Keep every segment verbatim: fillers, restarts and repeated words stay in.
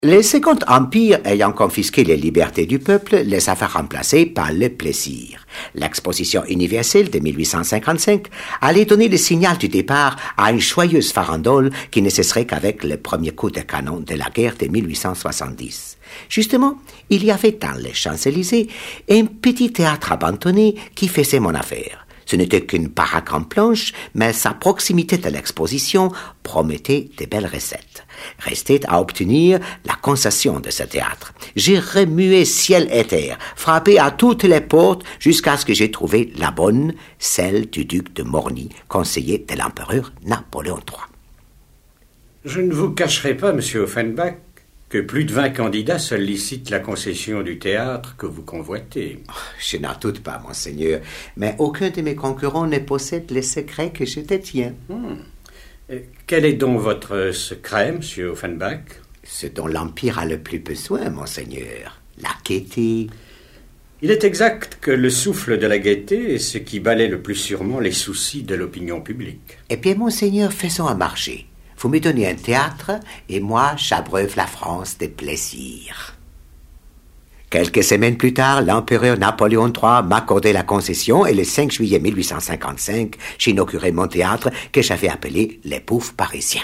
Le Second Empire, ayant confisqué les libertés du peuple, les a fait remplacer par le plaisir. L'exposition universelle de mille huit cent cinquante-cinq allait donner le signal du départ à une joyeuse farandole qui ne cesserait qu'avec le premier coup de canon de la guerre de mille huit cent soixante-dix. Justement, il y avait dans les Champs-Élysées un petit théâtre abandonné qui faisait mon affaire. Ce n'était qu'une baraque en planche, mais sa proximité de l'exposition promettait de belles recettes. Restait à obtenir la concession de ce théâtre. J'ai remué ciel et terre, frappé à toutes les portes jusqu'à ce que j'ai trouvé la bonne, celle du duc de Morny, conseiller de l'empereur Napoléon trois. Je ne vous cacherai pas, monsieur Offenbach, que plus de vingt candidats sollicitent la concession du théâtre que vous convoitez. Je n'en doute pas, monseigneur, mais aucun de mes concurrents ne possède les secrets que je détiens. Hmm. Quel est donc votre secret, monsieur Offenbach? Ce dont l'Empire a le plus besoin, monseigneur, la gaieté. Il est exact que le souffle de la gaieté est ce qui balaie le plus sûrement les soucis de l'opinion publique. Eh bien, monseigneur, faisons un marché. Vous me donnez un théâtre, et moi, j'abreuve la France de plaisir. Quelques semaines plus tard, l'empereur Napoléon trois m'accordait la concession et le cinq juillet mille huit cent cinquante-cinq, j'inaugurais mon théâtre que j'avais appelé Les Poufs Parisiens.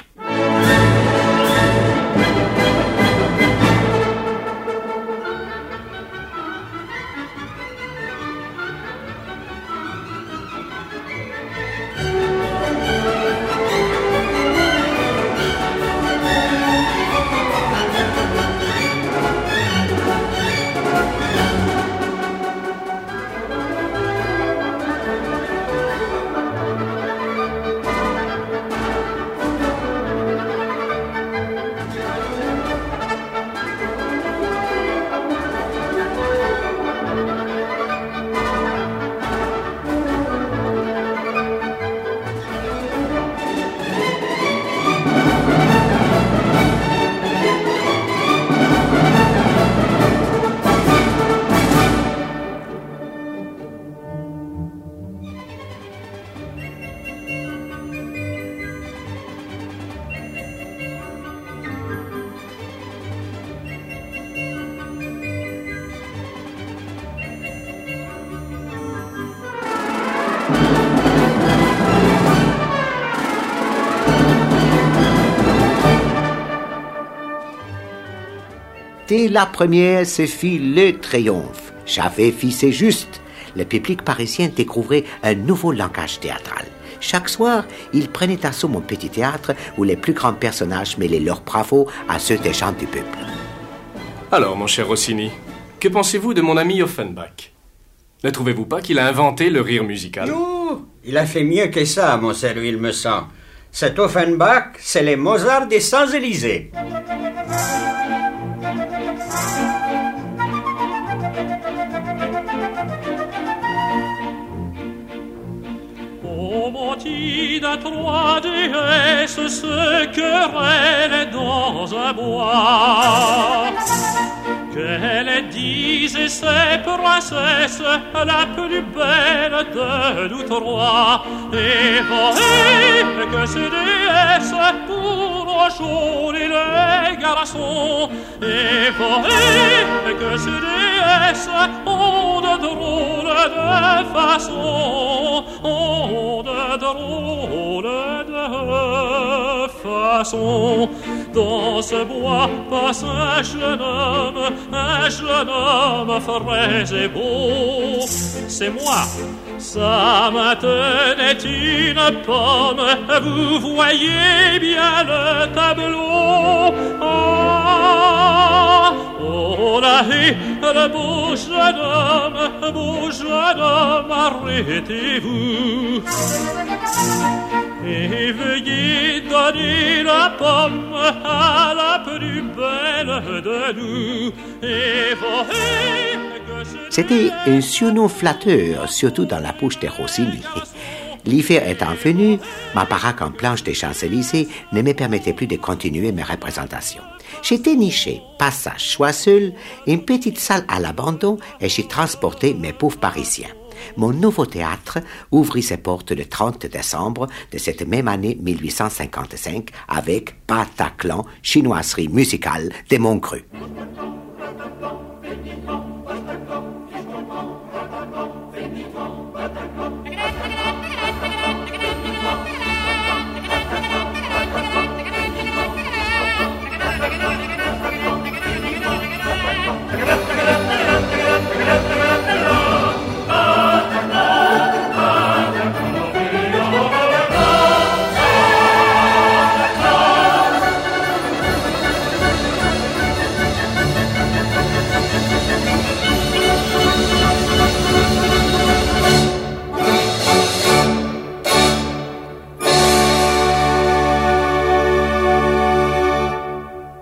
Dès la première se fit le triomphe. J'avais visé juste. Le public parisien découvrait un nouveau langage théâtral. Chaque soir, il prenait assaut mon petit théâtre où les plus grands personnages mêlaient leurs bravos à ceux des gens du peuple. Alors, mon cher Rossini, que pensez-vous de mon ami Offenbach? Ne trouvez-vous pas qu'il a inventé le rire musical? Non, il a fait mieux que ça, mon cher Wilmesan. Cet Offenbach, c'est les Mozart des Champs-Élysées. Au motif de trois déesses se querellent dans un bois. Qu'elle disait ces princesses la plus belle de nous trois. Et voyez que ces déesses pour enjôler les garçons. Et voyez que ces déesses ont de drôles de façons. Ont de drôles de façons. Dans ce bois passe un jeune homme, un jeune homme frais et beau. C'est moi, sa main tenait une pomme, vous voyez bien le tableau. Ah, oh là, et le beau jeune homme, beau jeune homme, arrêtez-vous. Et veuillez donner la pomme à la plus belle de nous. Et voyez que je... C'était un surnom flatteur, surtout dans la bouche de Rossini. L'hiver étant venu, ma baraque en planche des Champs-Élysées ne me permettait plus de continuer mes représentations. J'ai déniché, passage Choiseul, une petite salle à l'abandon et j'ai transporté mes Poufs Parisiens. Mon nouveau théâtre ouvrit ses portes le trente décembre de cette même année mille huit cent cinquante-cinq avec Bataclan, chinoiserie musicale des Monts Creux.